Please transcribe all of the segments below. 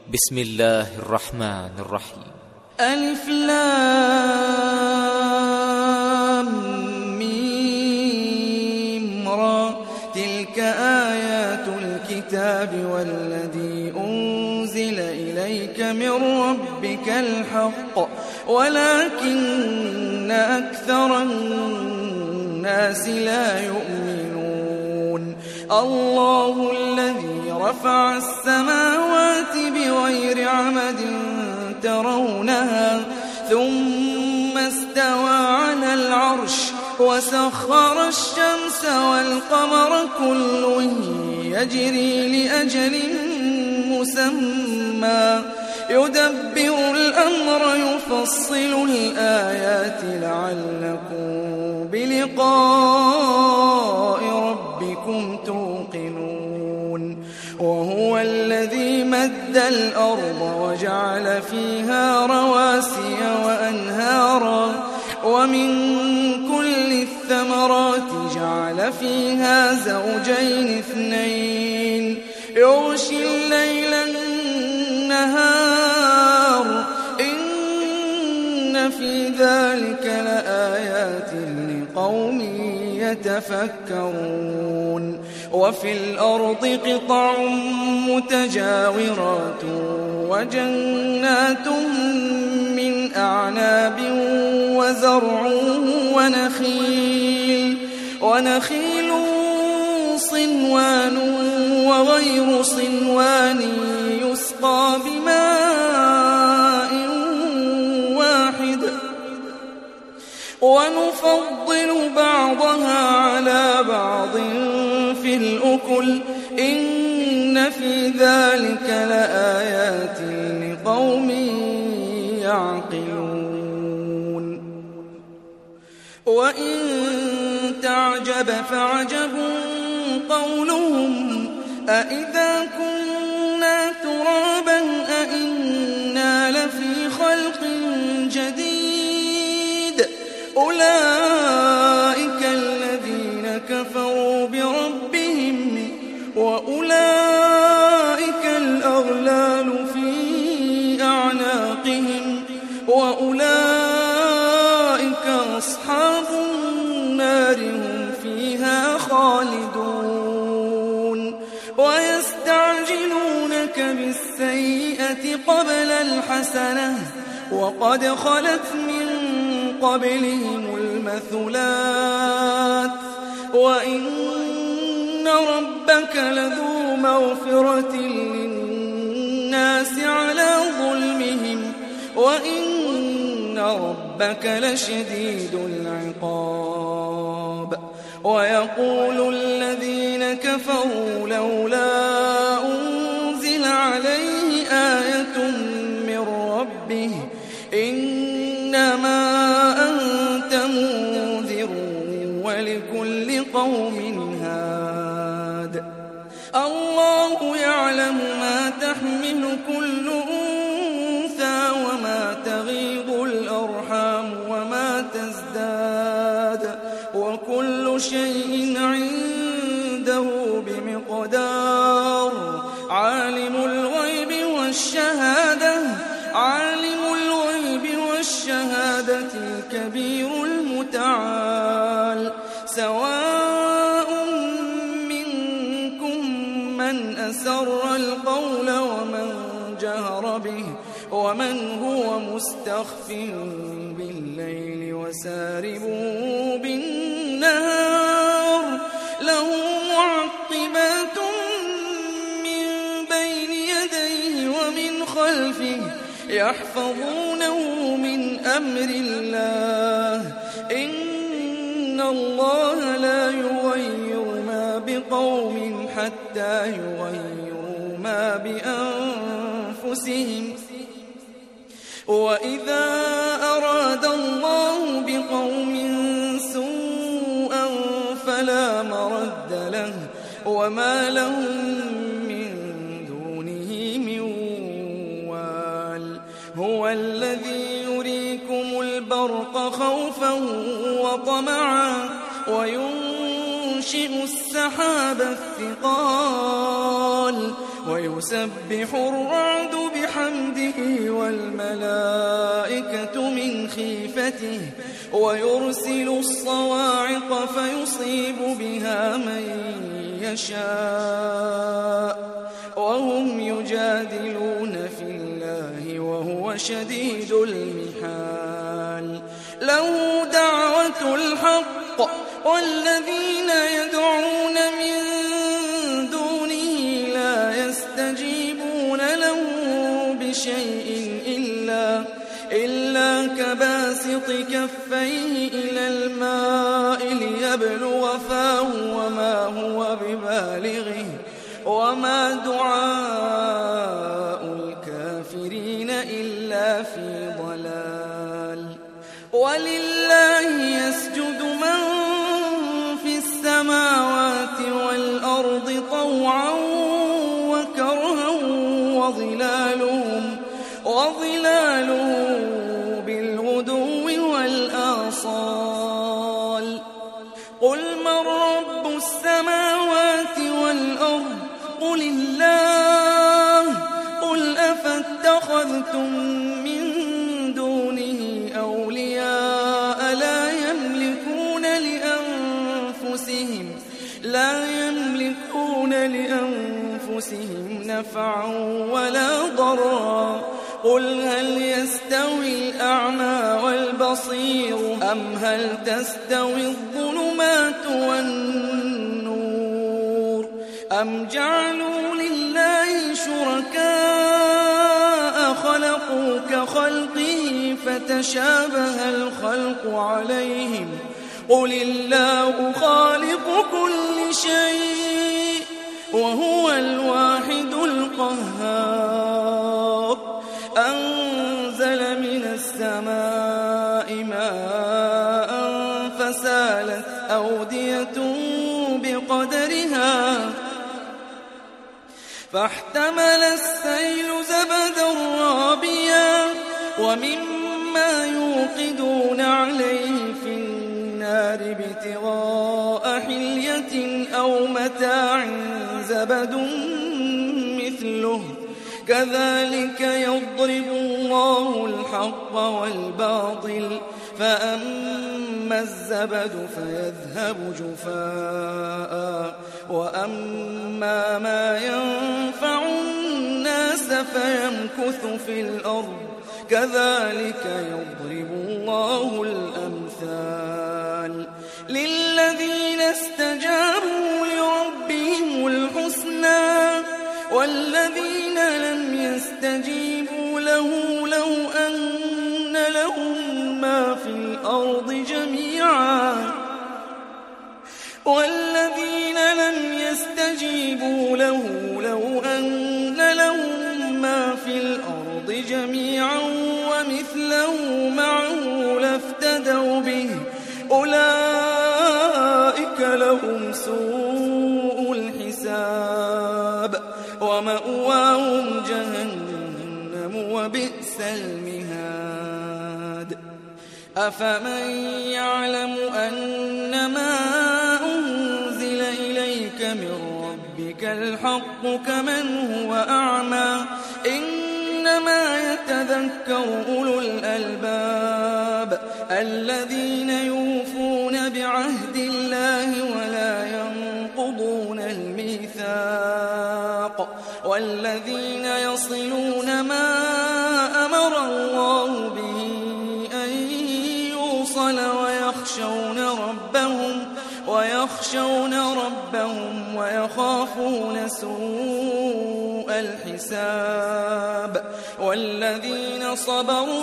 بسم الله الرحمن الرحيم. ألف لام ميم را، تلك آيات الكتاب والذي أنزل إليك من ربك الحق ولكن أكثر الناس لا يؤمنون. الله الذي رفع السماوات بغير عمد ترونها ثم استوى على العرش وسخر الشمس والقمر كل يجري لأجل مسمى يدبر الأمر يفصل الآيات لعلكم بلقاء ربكم توقنون. وهو الذي مد الأرض وجعل فيها رواسي وأنهارا ومن كل الثمرات جعل فيها زوجين اثنين يغشي الليل النهار إن في ذلك لآيات لقوم يتفكرون. وفي الأرض قطع متجاورات وجنات من أعناب وزرع ونخيل صنوان وغير صنوان يسقى بماء واحد ونفضل بعضها على بعض في الأكل إن في ذلك لآيات لقوم يعقلون. وإن تعجب فعجب قولهم أإذا كنا ترابا أإنا لفي خلق جديد أولئك الذين كفروا بربهم وأولئك الأغلال في أعناقهم وأولئك أصحاب النار هم فيها خالدون. ويستعجلونك بالسيئة قبل الحسنة وقد خلت من قبلهم المثلات وإن ربك لذو مغفرة للناس على ظلمهم وإن ربك لشديد العقاب. ويقول الذين كفروا لولا أنزل عليه آية من ربه إنما أنت منذر ولكل قوم هاد. الله يعلم ما تحمل كل أنثى وما تغيض الأرحام وما تزداد وكل شيء عنده بمقدار. عالم الغيب والشهادة الكبير المتعال. سواء منكم من أسر القول ومن جهر به ومن هو مستخف بالليل وسارب بالنهار له معقبات من بين يديه ومن خلفه يحفظونه من أمر الله إن الله لا يغير ما بقوم حتى يغيروا ما بأنفسهم. وإذا أراد الله بقوم سوءا فلا مرد له وما لهم من دونه من وال. هو الذي يريكم البرق خوفا وطمعا وينشئ السحاب الثقال ويسبح الرعد الملائكة من خيفته ويرسل الصواعق فيصيب بها من يشاء وهم يجادلون في الله وهو شديد المحال له دعوة الحق والذين يدعون من دونه لا يستجيبون له بشيء إلا كباسط كفيه إلى الماء ليبلغ فاه وما هو ببالغه وما دعاء الكافرين إلا في ضلال ولله يسجد من في السماوات والأرض طوعا وكرها وظلالهم بالغدو والآصال قل من رب السماوات والأرض قل الله قل أفاتخذتم من دونه أولياء لا يملكون لأنفسهم نفعا ولا ضرا قل هل يستوي الأعمى والبصير أم هل تستوي الظلمات والنور أم جعلوا لله شركاء خلقوا كخلقه فتشابه الخلق عليهم قل الله خالق كل شيء وهو الواحد القهار أنزل من السماء ماء فسالت أودية بقدرها فاحتمل السيل زبدا رابيا ومما يوقدون عليه في النار ابتغاء حلية أو متاع زبد مثله كذلك يضرب الله الحق والباطل فأما الزبد فيذهب جفاء وأما ما ينفع الناس فيمكث في الأرض كذلك يضرب الله الأمثال للذين استجابوا لربهم الحسنى والذين لم يستجيبوا له لو أن لهم ما في الأرض جميعا والذين لم يستجيبوا له لو أن لهم ما في الأرض جميعا ومثله معه لافتدوا به أولئك لهم سوء الحساب ومأواهم جهنم وبئس المهاد أفمن يعلم أنما أنزل إليك من ربك الحق كمن هو أعمى إنما يتذكر أولو الألباب الذين يوفون بعهد الله ولا ينقضون الميثاق والذين يصلون ما أمر الله به أن يوصل ويخشون ربهم ويخافون سوء الحساب والذين صبروا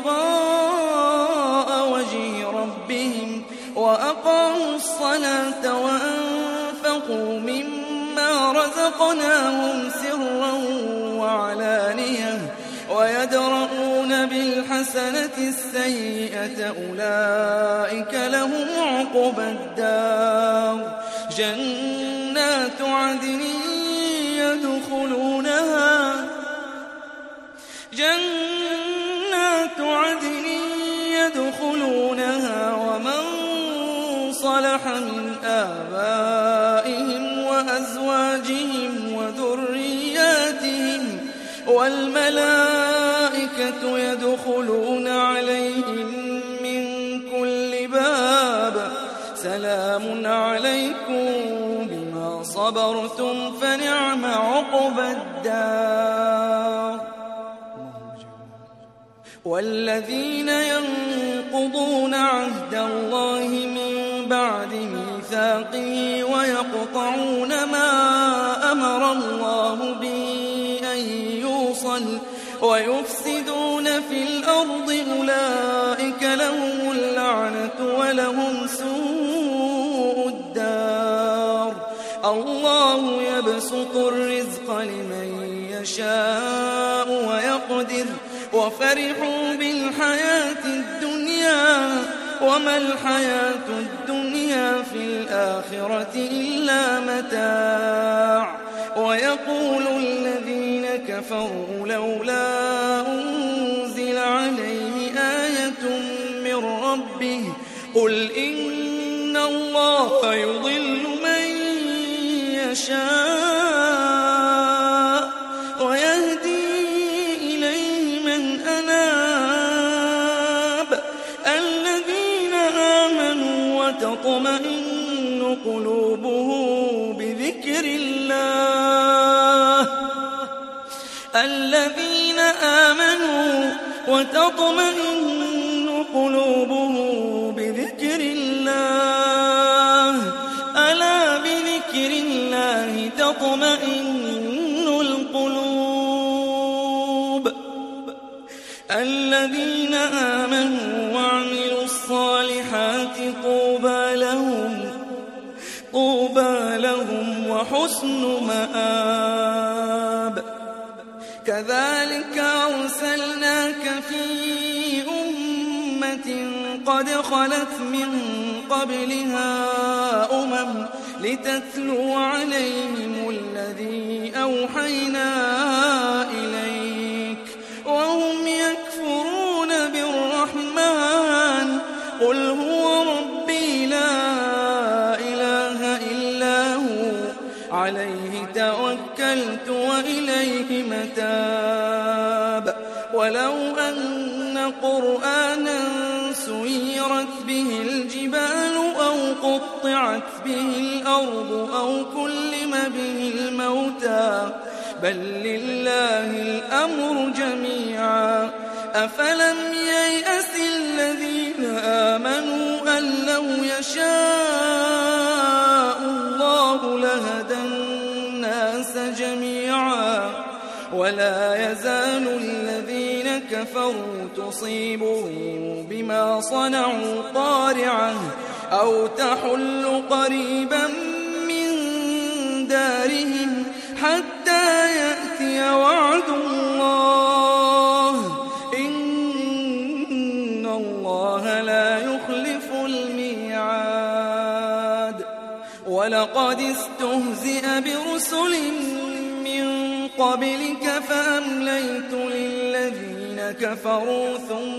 ابتغاء وجه ربهم وأقاموا الصلاة وأنفقوا مما رزقناهم سرا وعلانية ويدرؤون بالحسنة السيئة أولئك لهم عقبى الدار جنات عدن يدخلونها ومن صلح من آبائهم وأزواجهم والملائكة يدخلون عليهم من كل باب سلام عليكم بما صبرتم فنعم عقبى الدار. والذين ينقضون عهد الله من بعد ميثاقه ويقطعون ما أمر الله به أن يوصل ويفسدون في الأرض أولئك لهم اللعنة ولهم سوء الدار. الله يبسط الرزق لمن يشاء ويقدر وفرحوا بالحياة الدنيا وما الحياة الدنيا في الآخرة إلا متاع. ويقول الذين كفروا لولا أنزل عليه آية من ربه قل إن الله يضل من يشاء ويهدي إليه من أناب. الذين آمنوا وتطمئن قلوبهم بذكر الله الذين آمنوا وتطمئن قلوبهم بذكر الله ألا بذكر الله تطمئن القلوب. الذين آمنوا وعملوا الصالحات طوبى لهم وحسن مآب. كذلك أرسلناك في أمة قد خلت من قبلها لتتلو عليهم الذي أوحينا إليك وهم يكفرون بالرحمن قل هو ربي لا إله إلا هو عليه توكلت وإليه متاب. ولو أن قرآنا سيرت به الجبال أو قطعت به الأرض أو كلم به الموتى بل لله الأمر جميعا. أفلم ييأس الذين آمنوا أن لو يشاء الله لهدى الناس جميعا. ولا يزال الذين كفروا تصيبهم بما صنعوا قارعة أو تحل قريبا من دارهم حتى يأتي وعد الله إن الله لا يخلف الميعاد. ولقد استهزئ برسل من قبلك فأمليت للذين كفروا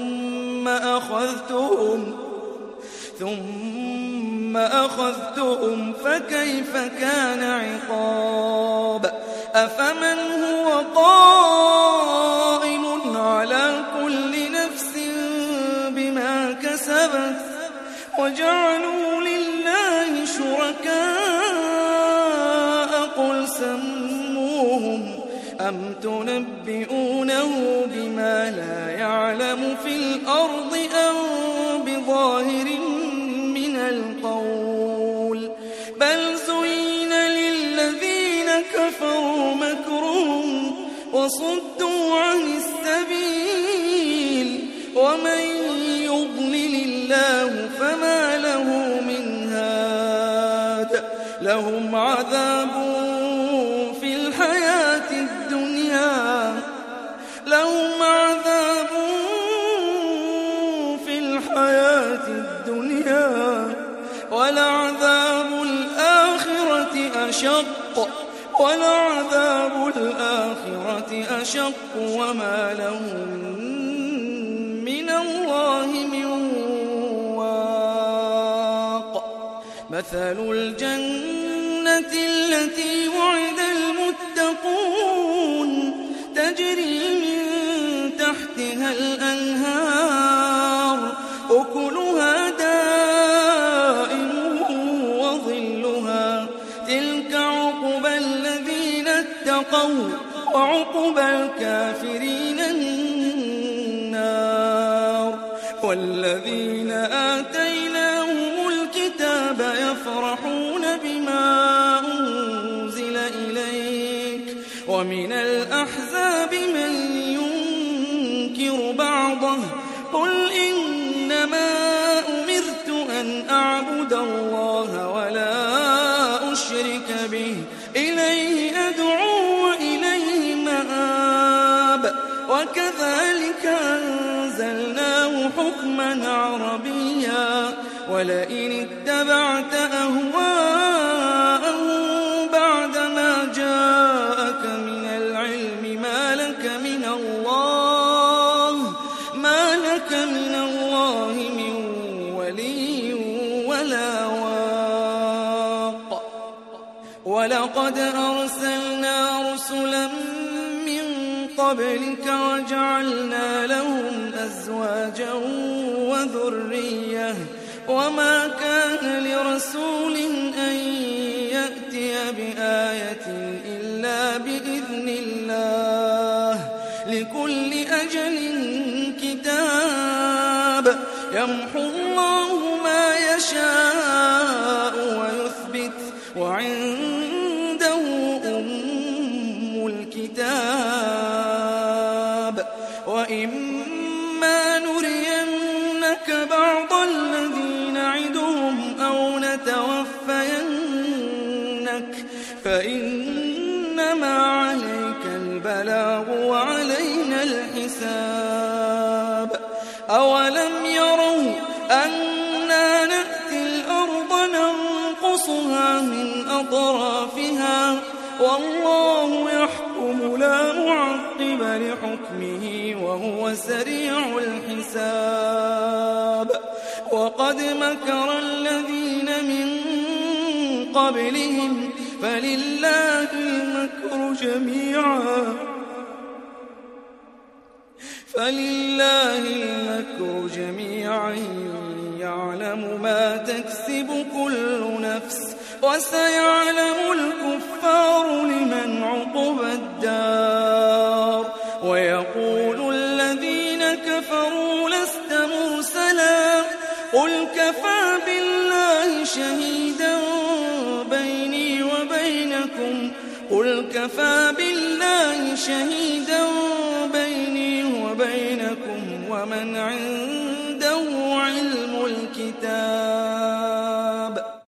ثم أخذتهم فكيف كان عقاب. أفمن هو قائم على كل نفس بما كسبت وجعلوا لله شركاء قل سموهم أم تنبئونه بما لا يعلم في الأرض أم بظاهر من القول بل زين للذين كفروا مكرهم وصدوا عن السبيل ومن يضلل الله فما له من هاد. لهم عذاب في الحياة الدنيا ولعذاب الآخرة أشق وما لهم من الله من واق. مثل الجنة التي وعد المتقون تجري الكافرين النار. والذين آتيناهم الكتاب يفرحون بما أنزل إليك ومن الأحزاب من ينكر بعضه قل إنما أمرت أن أعبد الله ولا أشرك به إليه أدعو وإليه مآب. وكذلك أنزلناه حكما عربيا ولئن اتبعت أهواءهم بعدما جاءك من العلم ما لك من الله من ولي ولا واق. ولقد أرسلنا رسلا من قبلك وجعلنا لهم أزواجا وذرية وما كان لرسول أن يأتي بآية إلا بإذن الله لكل أجل كتاب يمحو الله ما يشاء ويثبت وعنده أم الكتاب. وإما نرينك بعض الذي نعدهم أو نتوفينك فإنما عليك البلاغ وعلينا الحساب. أولم يروا أنا نأتي الأرض ننقصها من أطرافها والله يحكم لا معقب لحكمه وهو سريع الحساب. وقد مكر الذين من قبلهم فلله المكر جميعا يعلم ما تكسب كل نفس وسيعلم الكفار لمن عقبى الدار. ويقول الذين كفروا لست مرسلا قل كفى بالله شهيدا بيني وبينكم ومن عنده